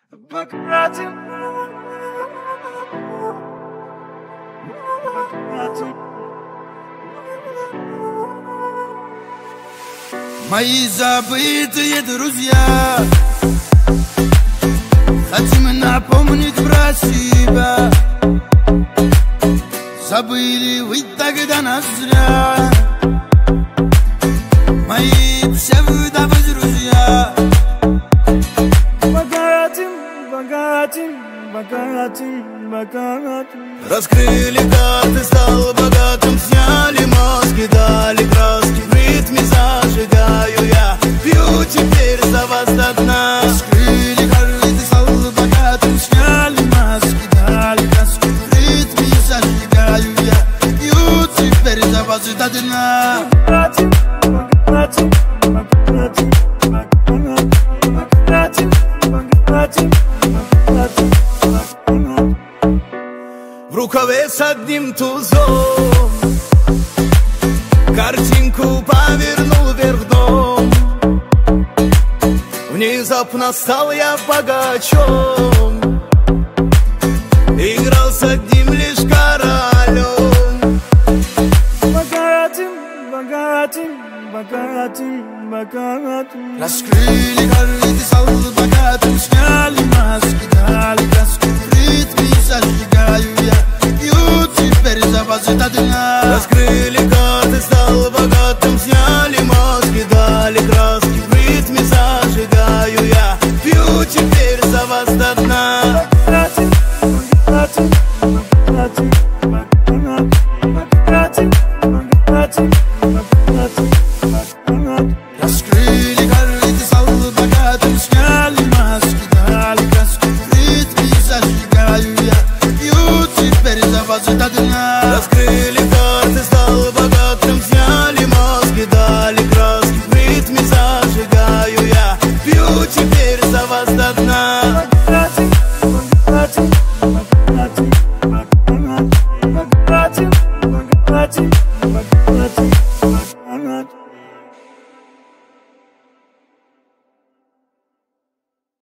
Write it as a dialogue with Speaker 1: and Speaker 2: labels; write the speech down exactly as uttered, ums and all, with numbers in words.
Speaker 1: Покатим, покатим. Мои забытые друзья, хотим напомнить про себя. Забыли вы тогда нас зря, мои псевдо-друзья. Богатим, богатим, богатим, богатим.
Speaker 2: Раскрыли карты, стал богатым, сняли маски, дали краски, в ритме зажигаю я, пью теперь за вас до дна.
Speaker 1: Раскрыли карты, стал богатым, сняли маски, дали краски, в ритме зажигаю я, пью теперь за вас до дна. Богатим, богатим, богатим, богатим, богатим, богатим.
Speaker 2: В рукаве с одним тузом картинку повернул вверх дном. Внезапно стал я богачом, играл с одним лишь королем.
Speaker 1: Богатим, богатим, богатим, богатим. Раскрыли карты, стал богатым, сняли маски, дали краски, в ритме зажигаю я, пью теперь за вас до дна.
Speaker 2: Раскрыли карты, стал богатым, сняли маски, дали краски, в ритме зажигаю я, пью теперь за вас до дна.
Speaker 1: Богатим, богатим, богатим, богатим, богатим, богатим, богатим. Раскрыли карты, стал богатым, сняли маски, дали краски, в ритме зажигаю я, пью теперь за вас до дна.
Speaker 2: Раскрыли карты, стал богатым, сняли маски, дали краски, в ритме зажигаю я, пью теперь за вас до дна.
Speaker 1: Богатим, богатим, богатим, богатим, богатим, богатим.